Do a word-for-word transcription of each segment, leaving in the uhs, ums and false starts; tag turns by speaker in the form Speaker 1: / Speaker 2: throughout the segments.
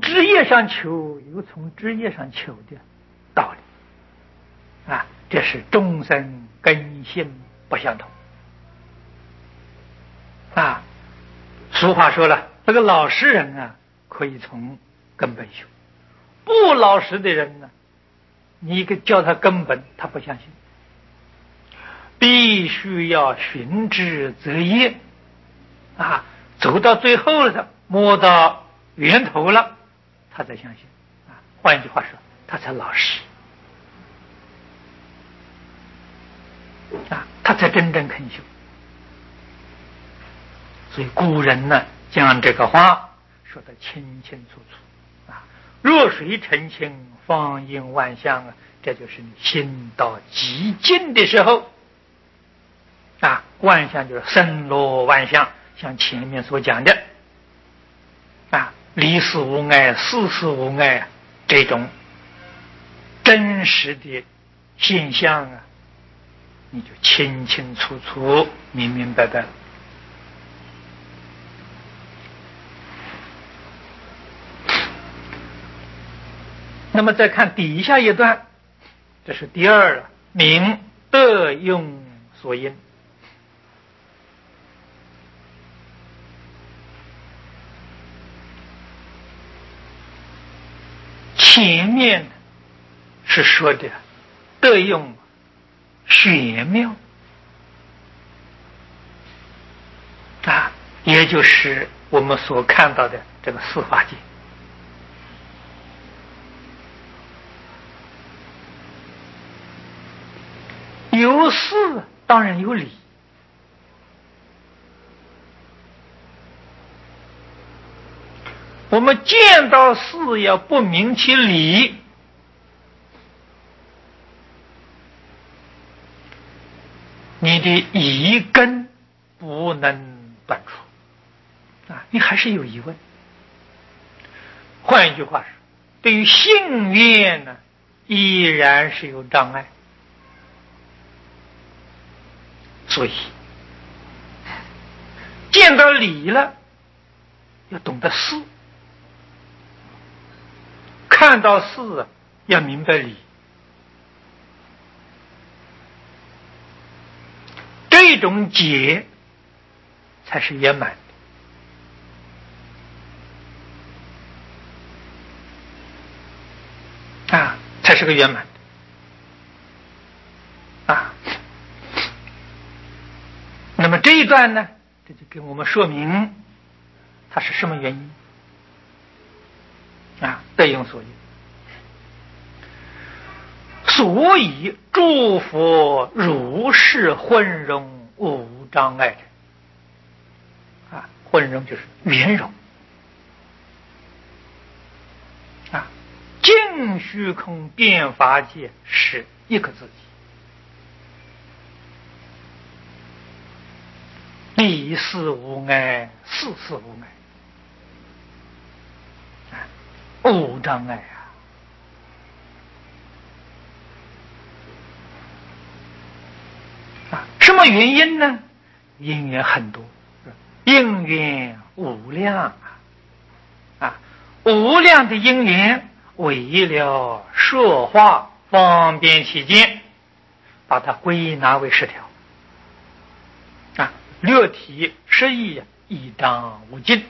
Speaker 1: 枝叶上求有从枝叶上求的道理啊，这是众生根性不相同啊。俗话说了，这个老实人啊，可以从根本修；不老实的人呢，你一个叫他根本，他不相信。必须要寻枝择叶啊，走到最后了，摸到源头了，他才相信啊。换一句话说，他才老实啊，他才真正肯修。所以古人呢，将这个话说得清清楚楚啊。弱水澄清，方应万象啊，这就是你心到极尽的时候啊。万象就是森罗万象，像前面所讲的啊，离事无碍，事事无碍，这种真实的现象啊，你就清清楚楚、明明白白了。那么再看底下一段，这是第二了，明德用所因。前面是说的德用玄妙啊，也就是我们所看到的这个四法界。有事当然有理，我们见到事要不明其理，你的疑根不能断除啊，你还是有疑问。换一句话说，对于信愿呢，依然是有障碍。所以见到理了，要懂得事；看到事要明白理。这种解才是圆满的啊，才是个圆满的啊。那么这一段呢，这就给我们说明它是什么原因啊？德用所因。所以诸佛如是混融无障碍者啊，混融就是圆融啊，净虚空变法界是一个自己。离事无碍，事事无碍，无障碍啊！啊，什么原因呢？因缘很多，因缘无量啊！无量的因缘，为了说话方便起见，把它归纳为十条啊。略提十义，一章无尽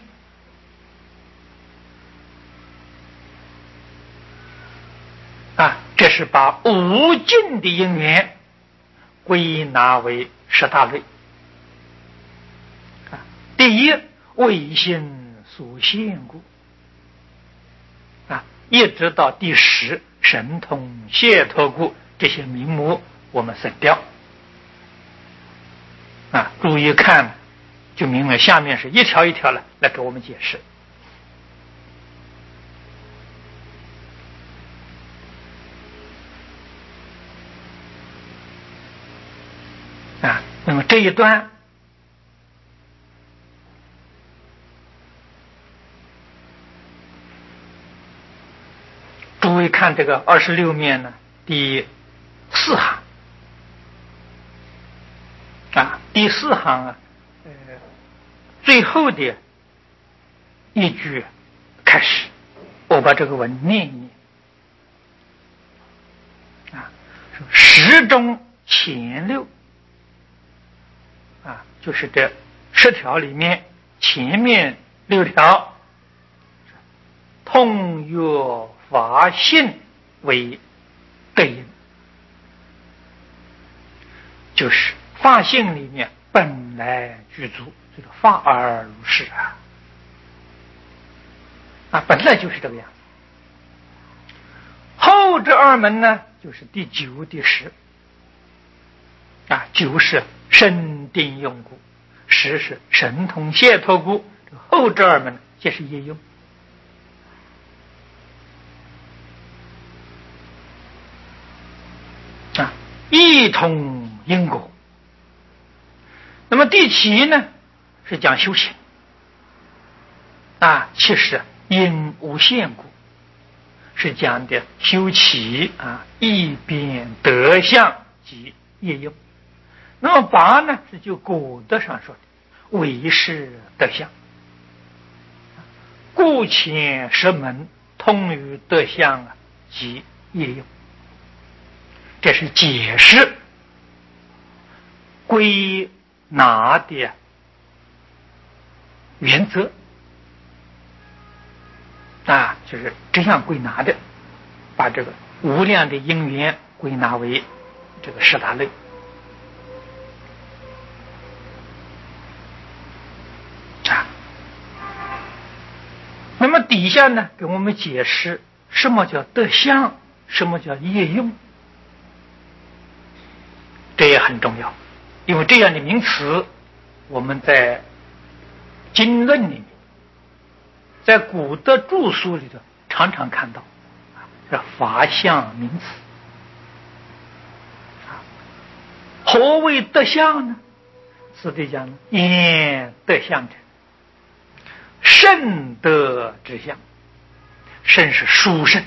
Speaker 1: 啊！这是把无尽的因缘归纳为十大类啊。第一，唯心所现故啊，一直到第十，神通解脱故，这些名目我们省掉啊，注意看就明白，下面是一条一条了来给我们解释啊。那么这一段诸位看这个二十六面呢，第四行啊，第四行啊，呃，最后的一句开始， 把这个文念一念啊，说十中前六啊，就是这十条里面前面六条，通约法性为对应，就是法性里面本来具足，这个法而如是啊，啊，本来就是这个样子。后这二门呢，就是第九、第十啊，九是神定用故，十是神通解脱故，后这二门皆是业用。啊，一通因果。那么第七呢，是讲修行啊，其实因无限故，是讲的修起啊，一边德相及业用。那么八呢，是就果德上说的唯是德相，故前十门通于德相啊及业用。这是解释归纳的原则啊，就是这样归纳的，把这个无量的因缘归纳为这个十大类啊。那么底下呢，给我们解释什么叫德相，什么叫业用。这也很重要，因为这样的名词我们在经论里面，在古的著书里头常常看到，是法相名词。何谓德相呢？此地讲言德相者，圣德之相。圣是殊胜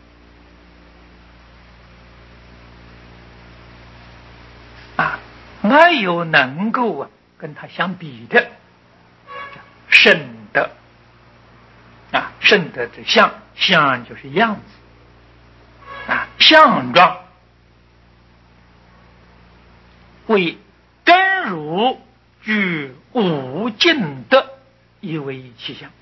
Speaker 1: 啊，没有能够啊跟他相比的圣德啊，圣德之相，相就是样子啊，相状为真如具无尽德以为其相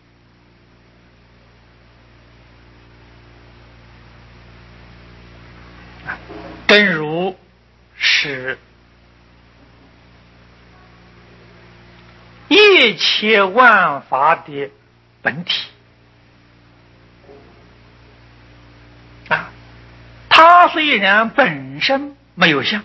Speaker 1: 啊，真如是一切万法的本体啊，它虽然本身没有相，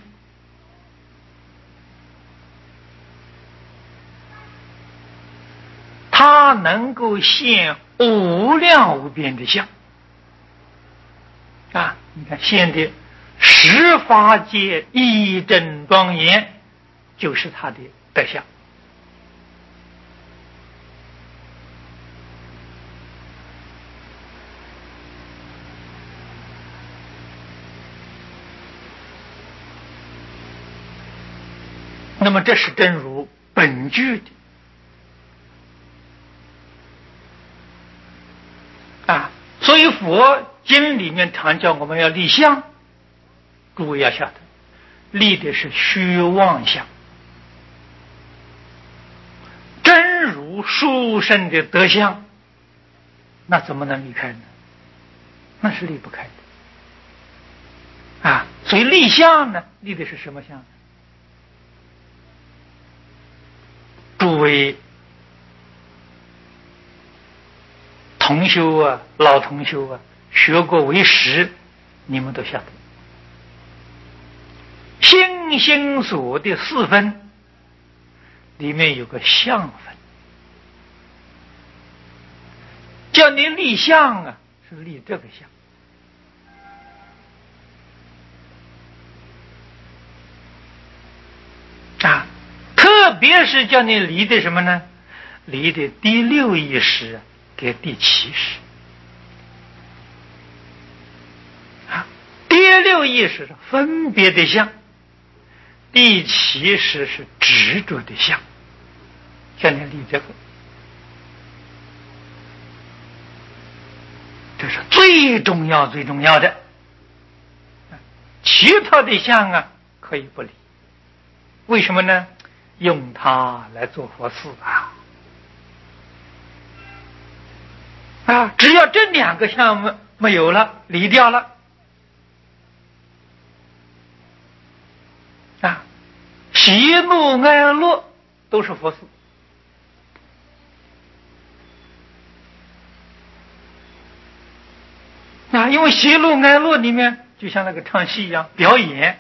Speaker 1: 它能够现无量无边的相啊！你看现的十法界一真庄严，就是它的德相。那么这是真如本具的啊，所以佛经里面常叫我们要立相，诸位要晓得，立的是虚妄相。真如殊胜的德相，那怎么能离开呢？那是离不开的啊。所以立相呢，立的是什么相？诸位同修啊，老同修啊，学过为识，你们都晓得，心心所的四分里面有个相分，叫你立相啊，是立这个相啊，特别是叫你离的什么呢？离的第六意识给第七识啊，第六意识是分别的相，第七识是执着的相，叫你离这个这是最重要最重要的。其他的相啊可以不理，为什么呢？用它来做佛事啊！啊，只要这两个相没没有了，离掉了，啊，喜怒哀乐都是佛事。啊，因为喜怒哀乐里面就像那个唱戏一样，表演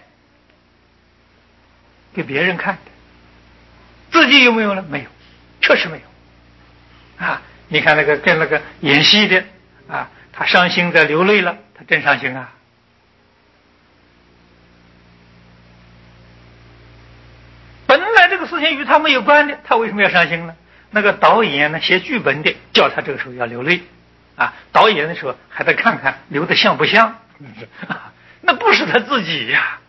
Speaker 1: 给别人看的，自己有没有呢？没有，确实没有。啊，你看那个跟那个演戏的啊，他伤心在流泪了，他真伤心啊。本来这个事情与他没有关的，他为什么要伤心呢？那个导演呢，写剧本的叫他这个时候要流泪。啊，导演的时候还得看看流的像不像，那不是他自己呀！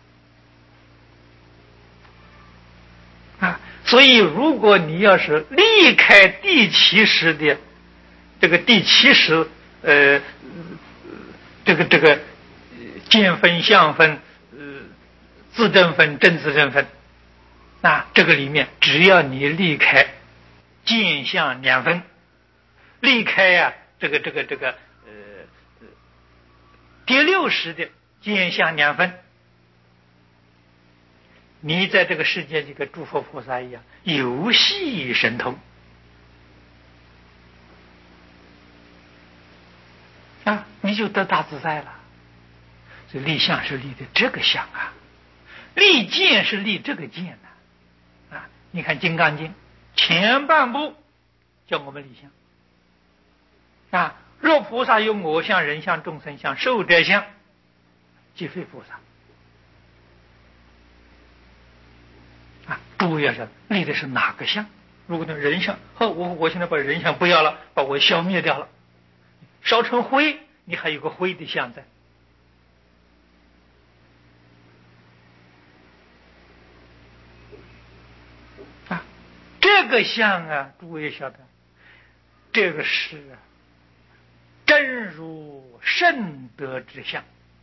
Speaker 1: 啊，所以如果你要是离开第七识的这个第七识，呃，这个这个见分、相分、呃，自证分、正自证分，那这个里面只要你离开见相两分，离开呀、啊。这个这个这个呃第六识的见相两分，你在这个世界就跟诸佛菩萨一样游戏神通啊，你就得大自在了。所以立相是立的这个相啊，立见是立这个见呢啊。啊，你看《金刚经》前半部叫我们立相啊。若菩萨有我相、人相、众生相、寿者相，即非菩萨。啊，诸位要想立的是哪个相？如果那人相，呵，我我现在把人相不要了，把我消灭掉了，烧成灰，你还有个灰的相在。啊，这个相啊，诸位晓得，这个是啊。真如圣德之相，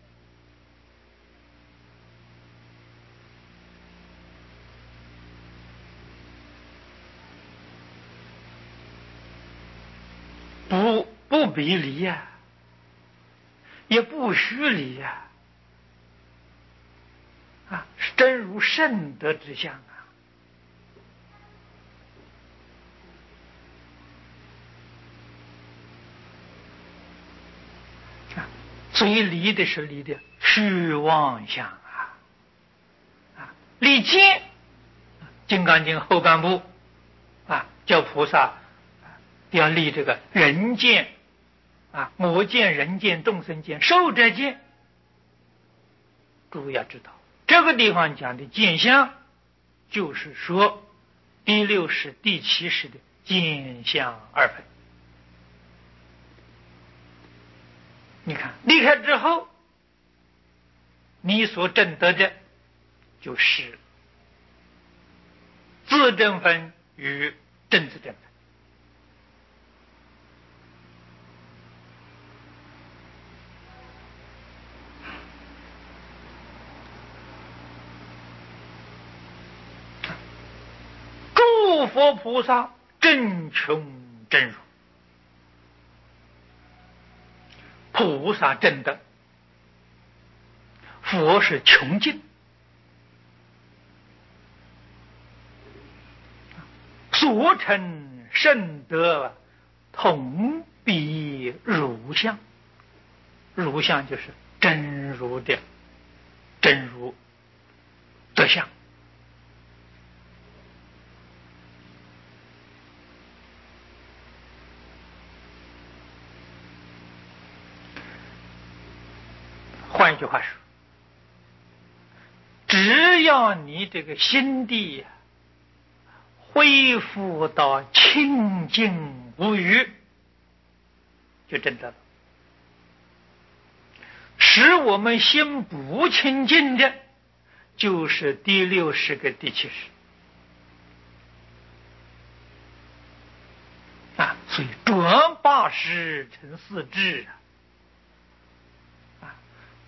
Speaker 1: 不不比离呀、啊，也不虚离呀、啊，啊，是真如圣德之相啊！啊，所以离的是离的虚妄相啊！啊，离见，《金刚经》后半部啊，叫菩萨要立这个人见啊，我见、人见、众生见、寿者见。诸位要知道，这个地方讲的见相，就是说第六识、第七识的见相二分。你看，离开之后，你所证得的，就是自证分与正自证分。诸佛菩萨真穷真如，菩萨真德，佛是穷尽，所成圣德同比如相，如相就是真如的真如德相。换一句话说，只要你这个心地恢复到清净无余，就真的了。使我们心不清净的，就是第六识跟第七识啊。所以转八识成四智啊。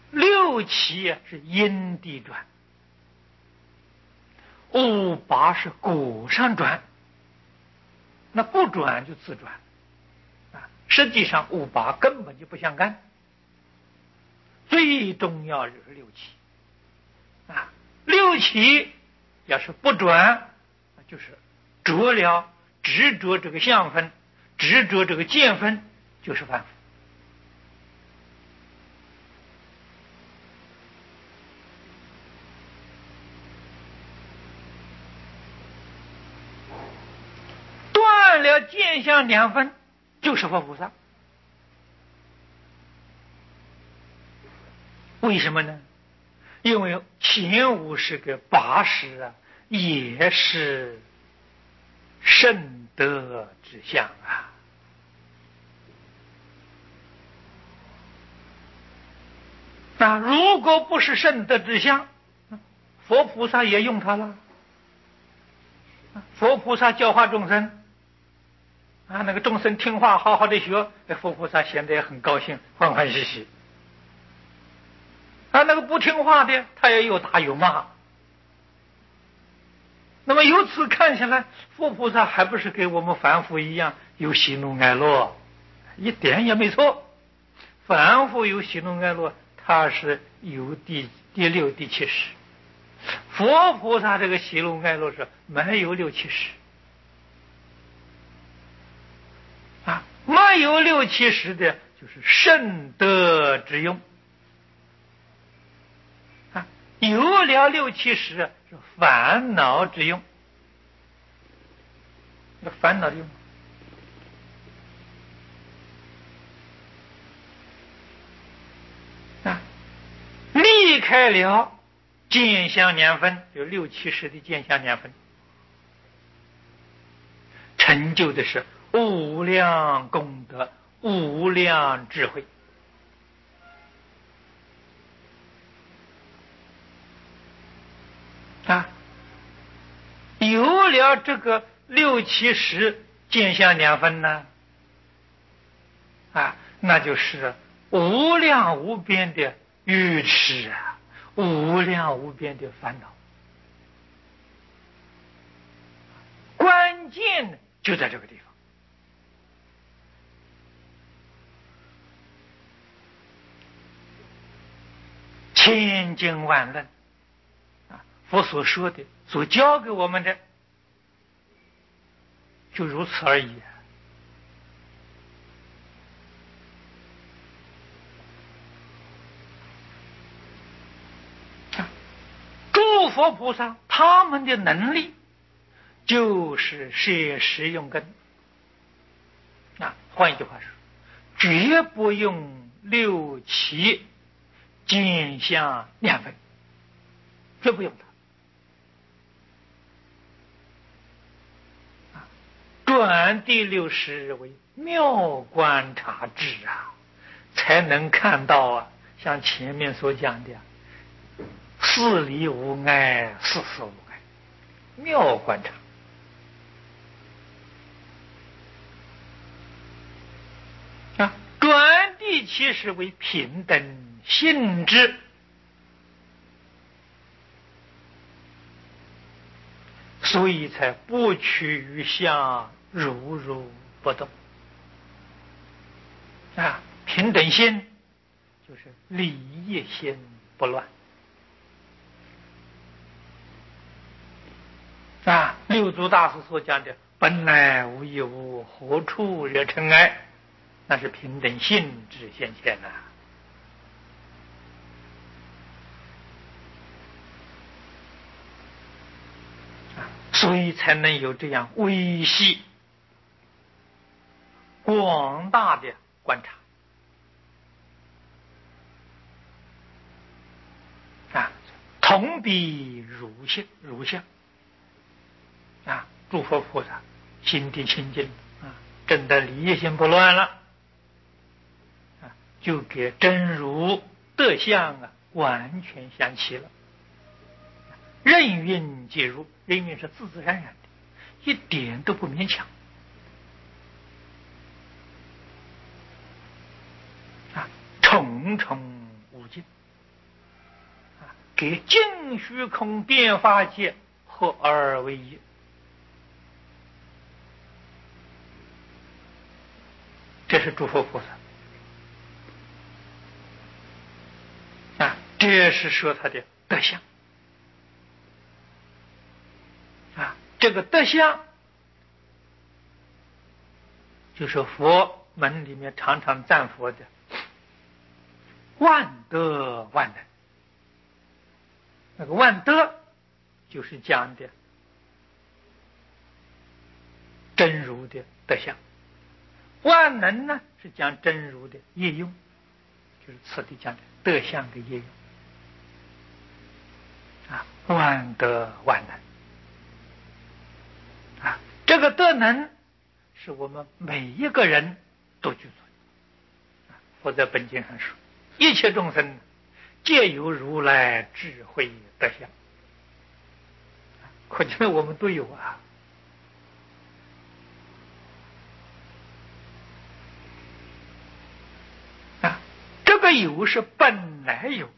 Speaker 1: 六七是因地转，五八是果上转，那不转就自转啊。实际上五八根本就不相干，最重要就是六七啊。六七要是不转，就是着了执着这个相分，执着这个见分，就是凡夫。断了见相两分，就是佛菩萨。为什么呢？因为前五十个八十啊，也是圣德之相啊。那如果不是圣德之相，佛菩萨也用它了。佛菩萨教化众生啊，那个众生听话，好好的学，佛菩萨现在也很高兴，欢欢喜喜。啊，那个不听话的，他也有打有骂。那么由此看起来，佛菩萨还不是跟我们凡夫一样有喜怒哀乐，一点也没错。凡夫有喜怒哀乐，他是有第第六、第七识。佛菩萨这个喜怒哀乐是没有六七识啊，没有六七识的，就是圣德之用。有了六七十是烦恼之用，那烦恼的用啊，离开了见相两分，有六七十的见相两分，成就的是无量功德、无量智慧。啊，有了这个六七十见相两分呢，啊，那就是无量无边的愚痴啊，无量无边的烦恼。关键就在这个地方。千经万论。佛所说的，所教给我们的，就如此而已。诸佛菩萨他们的能力，就是摄实用根。啊，换一句话说，绝不用六七见相两分，绝不用它。转第六识为妙观察智啊，才能看到啊，像前面所讲的，事理无碍，事事无碍，妙观察。啊，转第七识为平等性质，所以才不取于相，如如不动。啊，平等心就是理业心不乱。啊，六祖大师所讲的本来无一物，何处惹尘埃，那是平等性质现前呐、啊。所以才能有这样微细广大的观察啊，同彼如相如相啊，诸佛菩萨心地清净啊，真的理业心不乱了啊，就给真如德相啊完全相齐了。任运皆入，任运是自自然然的，一点都不勉强啊，重重无尽给尽虚空变化界合二为一。这是诸佛菩萨啊，这是说他的德相啊。这个德相就是佛门里面常常赞佛的万德万能。那个万德就是讲的真如的德相，万能呢是讲真如的业用，就是此地讲的德相的业用啊，万德万能啊。这个德能是我们每一个人都具足的。佛在本经上说，一切众生皆有如来智慧德相，可见我们都有啊。啊，这个有是本来有，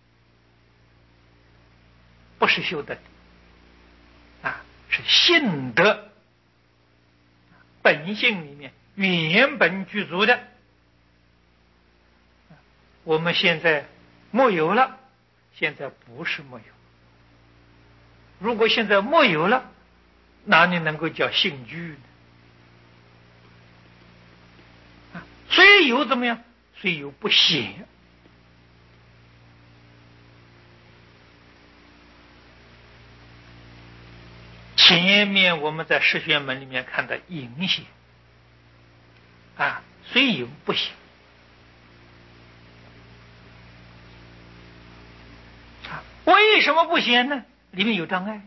Speaker 1: 不是修得的啊，是性德本性里面原本具足的。我们现在没有了，现在不是没有。如果现在没有了，哪里能够叫性具呢？虽有怎么样？虽有不显。前面我们在十玄门里面看到隐显啊，虽有不显。为什么不显呢？里面有障碍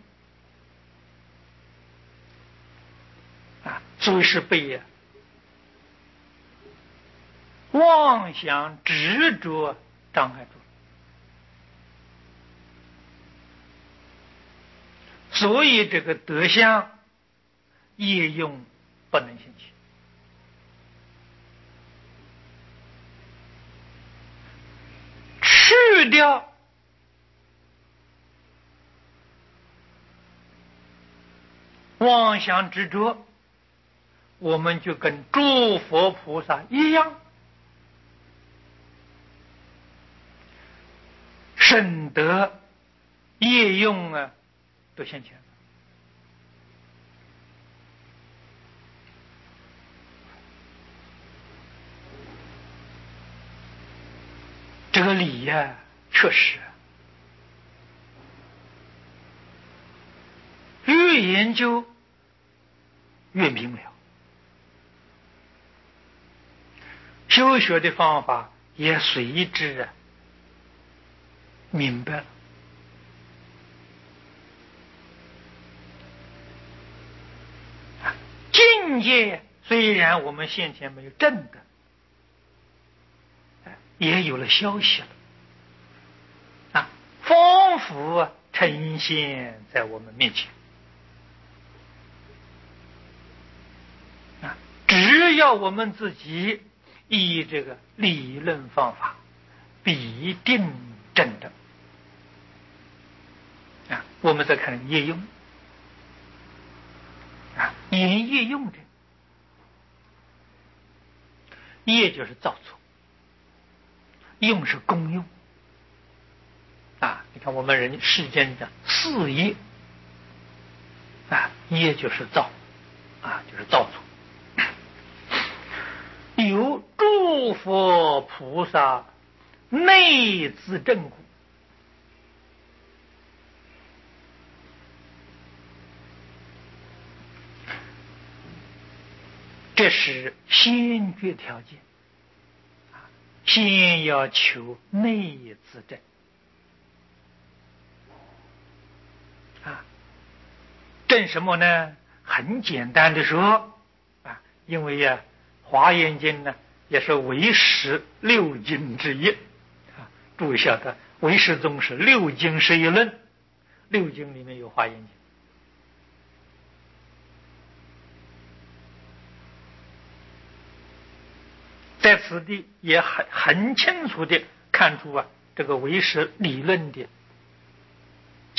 Speaker 1: 啊，所以是被妄想执着障碍住，所以这个德相业用不能兴起。去掉妄想执着，我们就跟诸佛菩萨一样，深得业用啊，都现前了。这个理呀、啊，确实越研究越明了，修学的方法也随之啊明白了。境界虽然我们先前没有证的，也有了消息了啊，丰富啊呈现在我们面前啊，只要我们自己依这个理论方法，必定证的啊。我们再看业用啊，言业用的业就是造作，用是功用啊。你看我们人世间的四业啊，业就是造啊，就是造作。有诸佛菩萨内自证故，这是先决条件，先要求内自证啊。证什么呢？很简单的说啊，因为呀、啊，《华严经》呢也是唯识六经之一啊。注意晓得，唯识宗是六经是一论，六经里面有《华严经》。在此地也很很清楚的看出啊，这个唯识理论的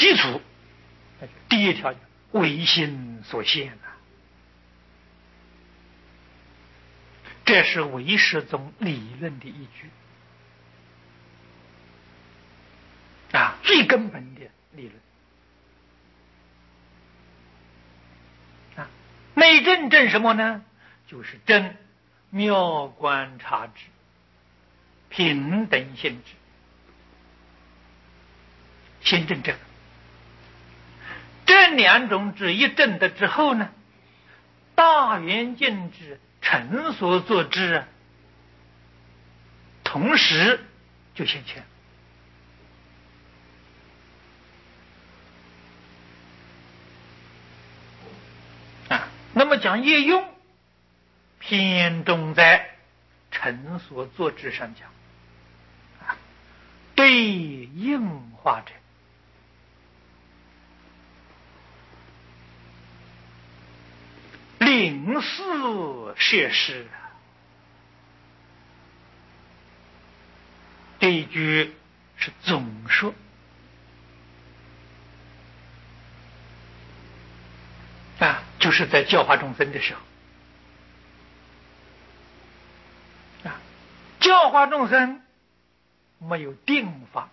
Speaker 1: 基础。第一条叫唯心所现啊，这是唯识宗理论的依据啊，最根本的理论啊。内证证什么呢？就是证妙观察之平等性质，先证这个。这两种智一证得之后呢，大圆镜智成所作之，同时就现前啊。那么讲业用，偏重在成所作之上讲啊，对应化者。领事设施，这一句是总说啊，就是在教化众生的时候啊，教化众生没有定法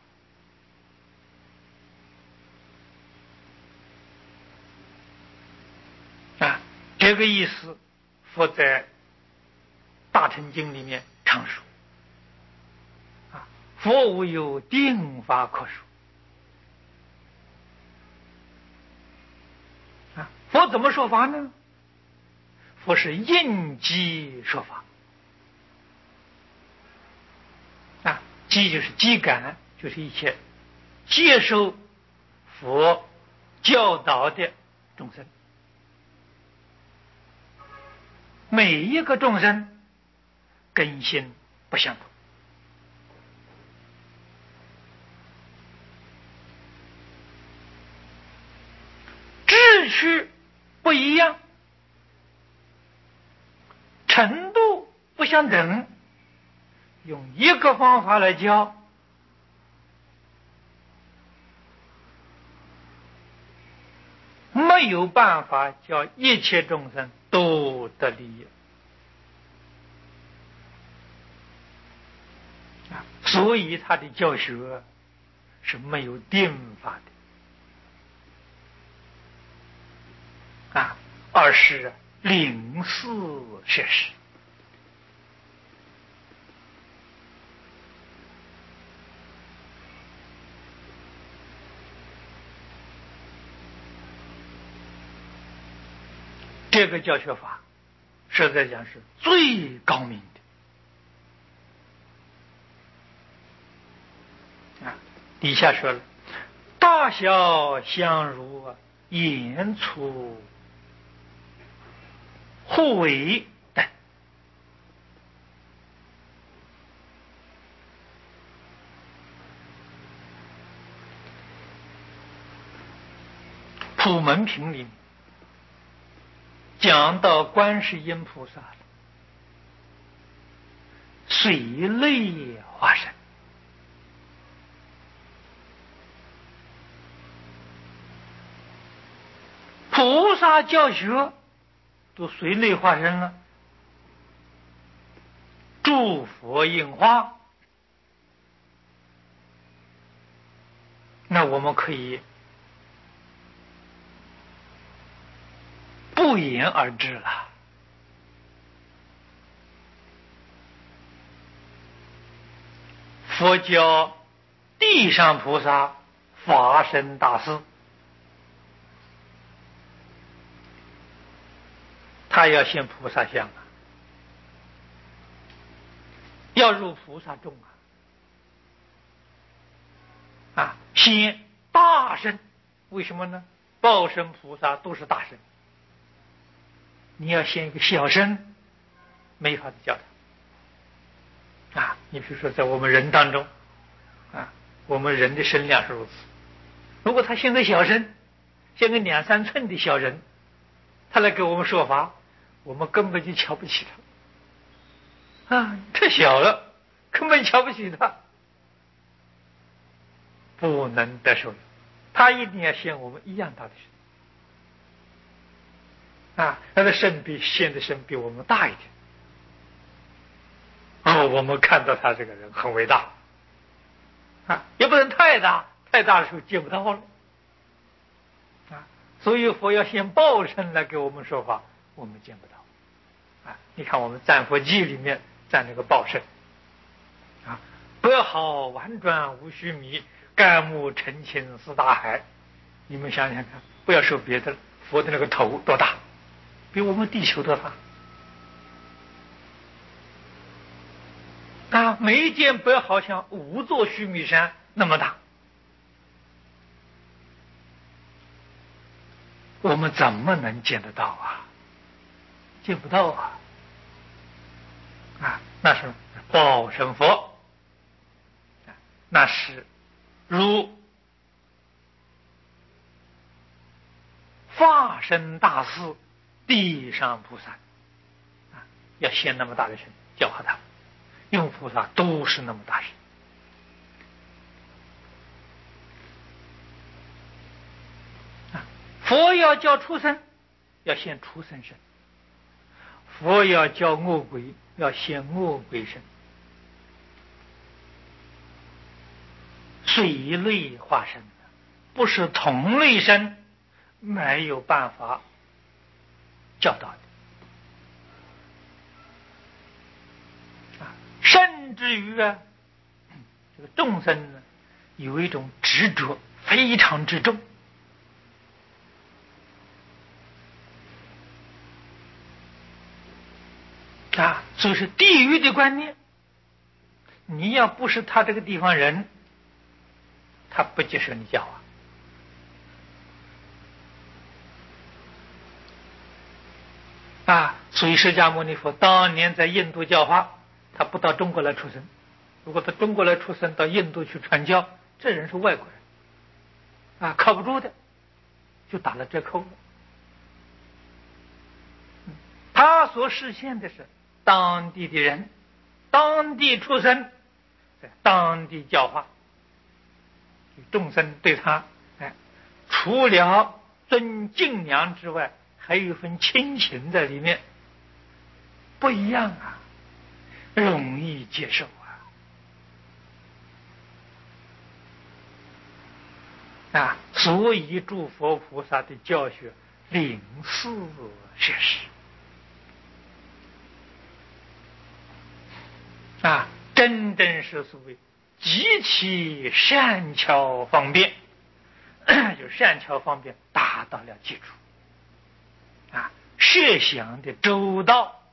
Speaker 1: 啊，这个意思佛在大乘经里面常说啊，佛无有定法可说啊。佛怎么说法呢？佛是应机说法啊，机就是机感，就是一切接受佛教导的众生。每一个众生根性不相同，志趣不一样，程度不相等，用一个方法来教，没有办法叫一切众生都得利益啊，所以他的教学是没有定法的啊，而是领事设施。这个教学法实在讲是最高明的啊。底下说了，大小相如，言出互为等。普门品里讲到观世音菩萨随类化身，菩萨教学都随类化身了，诸佛应化，那我们可以不言而知了。佛教地上菩萨法身大士，他要现菩萨相啊，要入菩萨众啊，啊，现大身。为什么呢？报身菩萨都是大身，你要现一个小身，没法子教他啊。你比如说在我们人当中啊，我们人的身量是如此，如果他现个小身，现个两三寸的小人，他来给我们说法，我们根本就瞧不起他啊，太小了，根本瞧不起他，不能得受。他他一定要现我们一样大的身啊，他的身比现的身比我们大一点。哦，我们看到他这个人很伟大啊，也不能太大，太大的时候见不到了啊。所以佛要现报身来给我们说法，我们见不到啊。你看我们赞佛记里面赞那个报身啊，百好婉转无须弥，干木澄清似大海。你们想想看，不要说别的，佛的那个头多大，比我们地球多大啊！每一件不要好像五座须弥山那么大，我们怎么能见得到啊？见不到啊！啊，那是报身佛，那是如化身大士地上菩萨啊，要现那么大的身教化他。因为菩萨都是那么大身啊，佛要教畜生，要现畜生身；佛要教恶鬼，要现恶鬼身。水类化身，不是同类身，没有办法教导的。甚至于啊，这个众生呢，有一种执着非常之重啊，所以是地狱的观念。你要不是他这个地方人，他不接受你教啊啊！所以释迦牟尼佛当年在印度教化，他不到中国来出生。如果到中国来出生，到印度去传教，这人是外国人啊，靠不住的，就打了折扣了。他所实现的是当地的人，当地出生，在当地教化，众生对他，哎，除了尊敬仰之外，还有一份亲情在里面，不一样啊，容易接受啊啊！所以诸佛菩萨的教学领事学识啊，真正是所谓极其善巧方便，就善巧方便达到了基础啊，设想的周到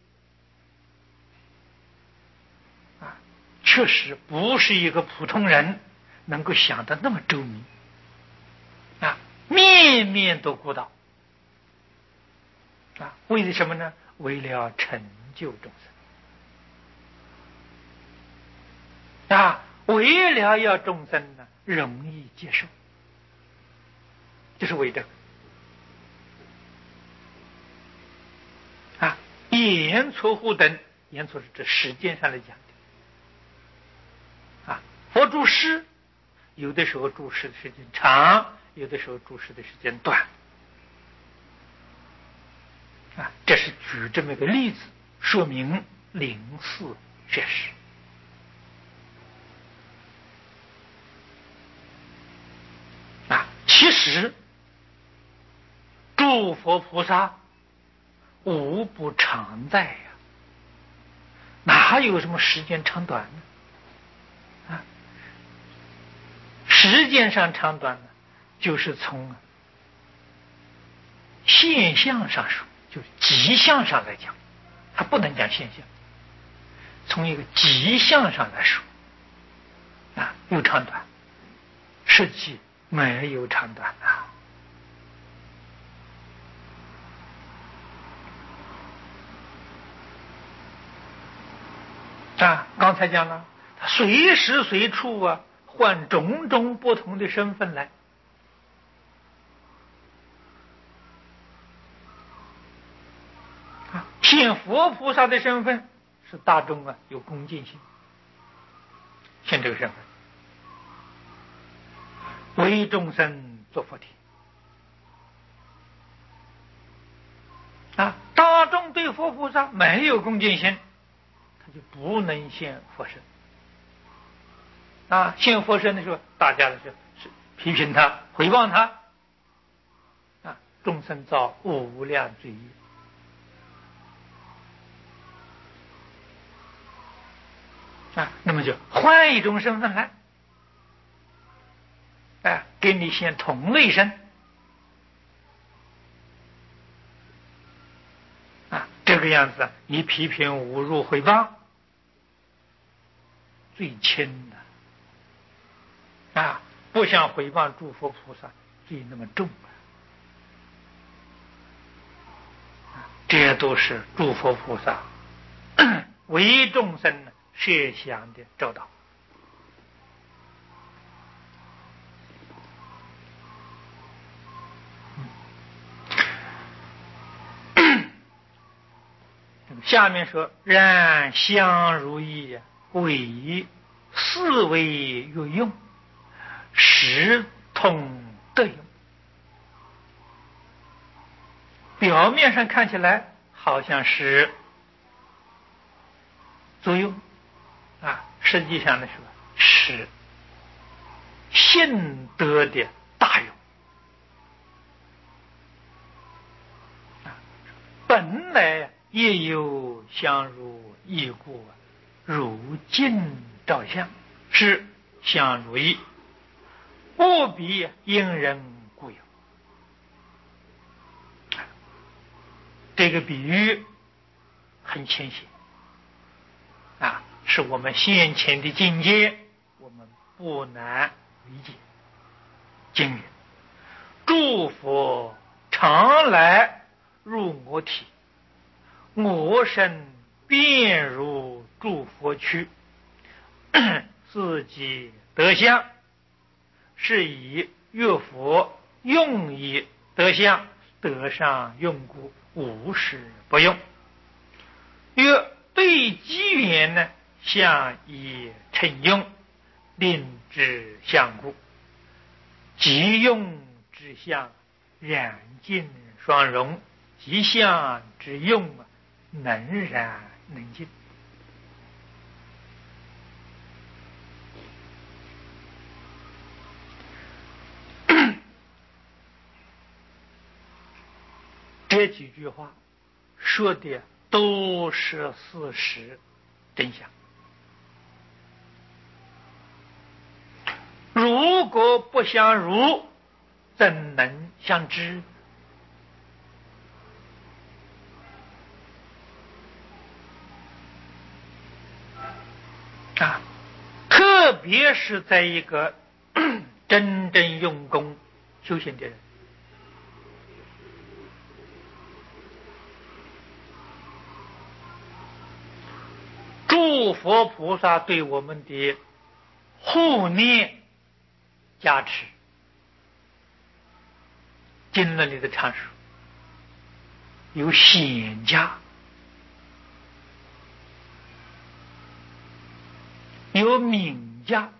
Speaker 1: 啊，确实不是一个普通人能够想得那么周密啊，面面都顾到啊，为了什么呢？为了成就众生啊，为了要众生呢容易接受，就是为这个啊。言错乎等，言错是指时间上来讲的啊。佛住世，有的时候住世的时间长，有的时候住世的时间短啊。这是举这么一个例子，说明灵事学识。其实诸佛菩萨无不常在呀、啊，哪有什么时间长短呢？啊，时间上长短呢，就是从现象上说，就是迹象上来讲，它不能讲现象，从一个迹象上来说啊，有长短，实际没有长短啊。啊，刚才讲了，他随时随处啊，换种种不同的身份来。啊，现佛菩萨的身份是大众啊有恭敬心，现这个身份。 为众生做佛体啊！大众对佛菩萨没有恭敬心，他就不能现佛身啊！现佛身的时候，大家的是是批评他、诽谤他啊！众生造无量罪业啊！那么就换一种身份来。啊，给你现同类身啊，这个样子，你批评、侮辱、诽谤，最轻的啊，不像诽谤诸佛菩萨罪那么重啊。这都是诸佛菩萨为众生设想的周到。下面说，然相如意，为四为乐用，实通得用。表面上看起来好像是作用啊，实际上呢是信德的大用啊，本来也有相如意故，如镜照相，是相如意，不必因人故有。这个比喻很浅显啊，是我们先前的境界，我们不难理解。经云：诸佛常来入我体，我身便如诸佛躯，自己得相，是以乐佛用以得相，得上用故，无时不用。曰对机缘呢，相以称用，令之相故，即用之相，染净双融，即相之用，能染能净。这几句话说的都是事实真相。如果不相如，怎能相知？啊，特别是在一个真正用功修行的人，诸佛菩萨对我们的护念加持，经论里的阐述有显家，有敏家。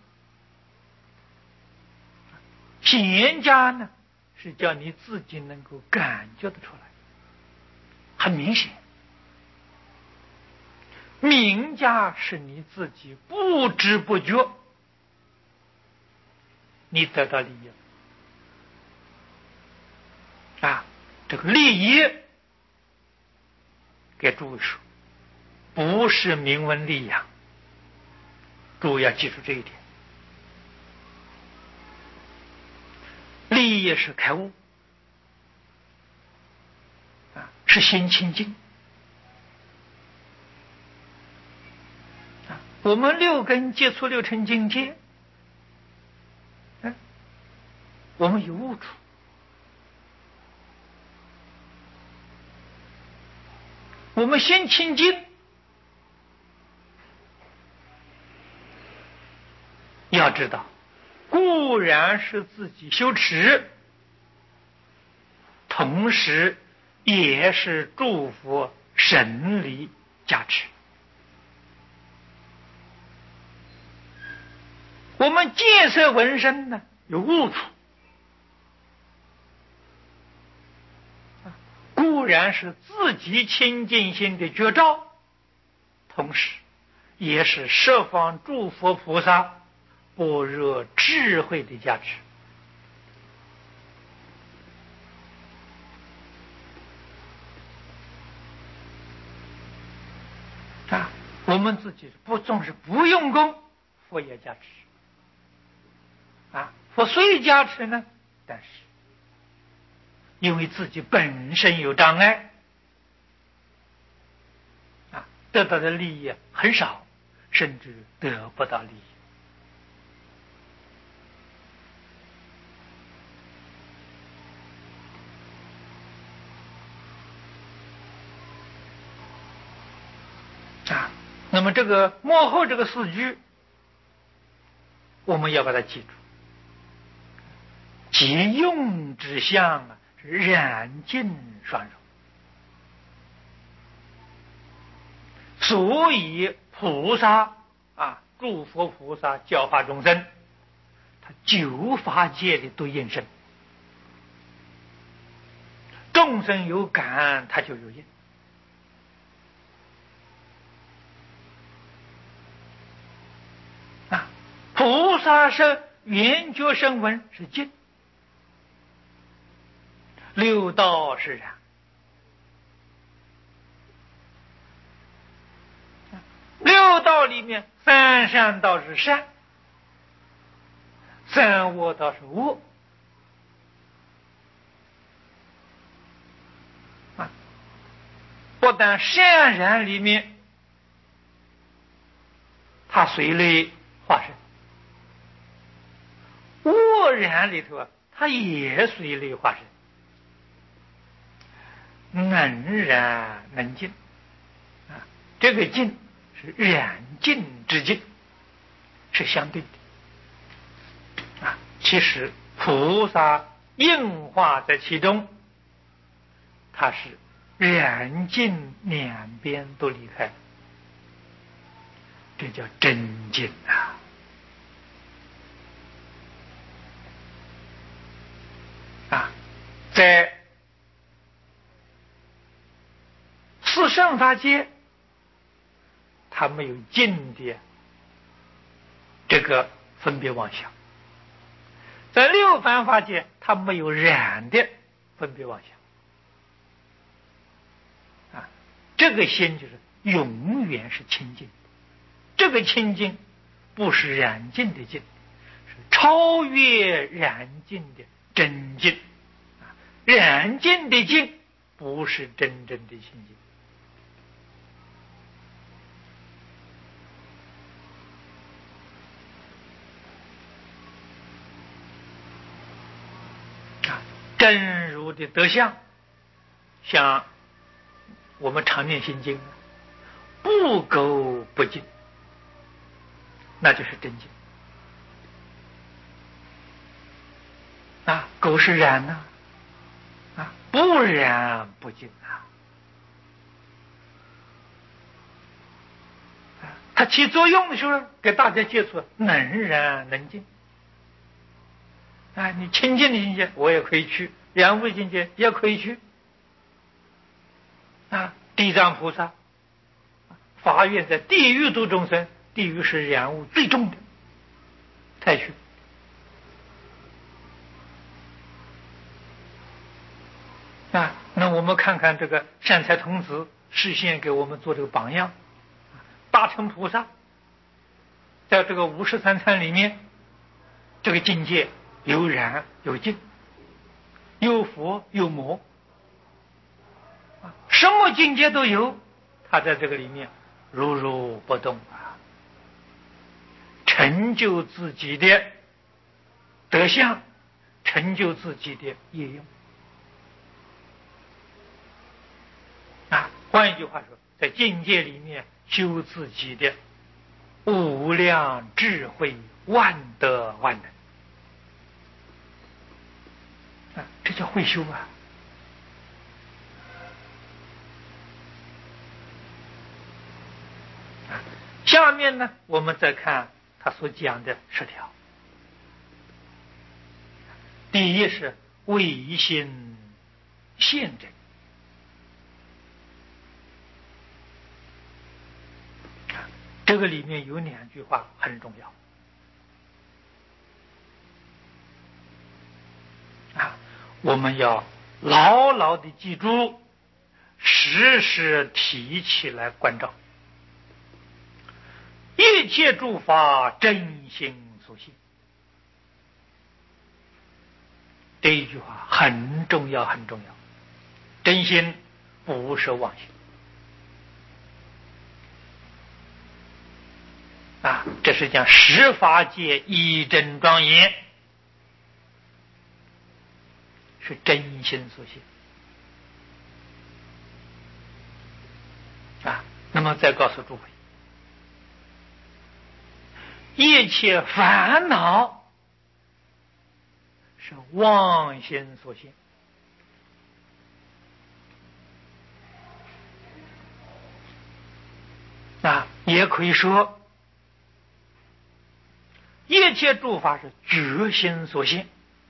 Speaker 1: 显家呢，是叫你自己能够感觉得出来，很明显。敏家是你自己不知不觉，你得到利益啊！这个利益给诸位说，不是名闻利养，诸位要记住这一点。利益是开悟啊，是心清净啊。我们六根接触六尘境界，啊，我们有悟处，我们心清净，要知道，固然是自己修持，同时也是祝福神力加持。我们见色闻声呢，有悟处， 然是自己清净心的觉照，同时也是十方诸佛菩萨般若智慧的加持。啊，我们自己不总是不用功，佛也加持。啊，佛虽加持呢，但是因为自己本身有障碍，啊，得到的利益很少，甚至得不到利益。啊，那么这个幕后这个四句，我们要把它记住。即用之相啊，是染净双融。所以菩萨啊，诸佛菩萨教化众生，他九法界的都应身，众生有感，他就有应。啊，菩萨是圆觉声闻是净，六道是染。六道里面，三善道是善，三恶道是恶。啊，不但善染里面，它随类化身；恶染里头啊，它也随类化身。能染能净啊，这个净是染净之净，是相对的啊。其实菩萨应化在其中，它是染净两边都离开，这叫真净啊。啊，在四圣法界，它没有净的这个分别妄想；在六凡法界，它没有染的分别妄想。啊，这个心就是永远是清净的，这个清净不是染净的净，是超越染净的真净。啊，染净的净不是真正的清净。真如的德相，像我们常念心经，不垢不净，那就是真净。啊，垢是染呐，啊，不染不净啊。它起作用的时候，给大家接触能染能净。啊，你清净的境界我也可以去，染污的境界也可以去。啊，地藏菩萨发愿在地狱度众生，地狱是染污最重的，太虚。啊，那我们看看这个善财童子示现给我们做这个榜样。大乘菩萨在这个五十三参里面，这个境界有染有净，有佛有魔，什么境界都有，他在这个里面如如不动啊，成就自己的德相，成就自己的业用啊。换一句话说，在境界里面修自己的无量智慧，万德万能啊，这叫会修啊。下面呢，我们再看他所讲的十条。第一是唯心现真这个里面有两句话很重要啊，我们要牢牢的记住，时时提起来关照。一切诸法真心所现，这一句话很重要，很重要。真心不是妄心啊！这是讲十法界一真庄严，是真心所现啊。那么再告诉诸位，一切烦恼是妄心所现啊，也可以说一切诸法是觉心所现，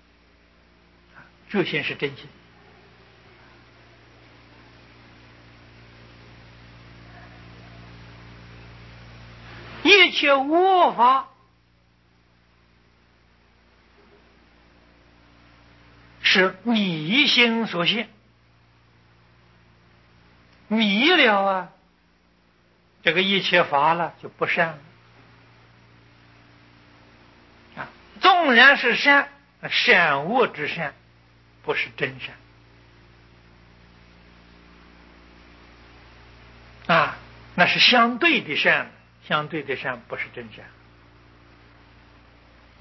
Speaker 1: 觉心是真心。一切恶法是迷心所现，迷了啊，这个一切法了就不善了啊。纵然是善，善恶之善不是真善啊，那是相对的善，相对的善不是真善。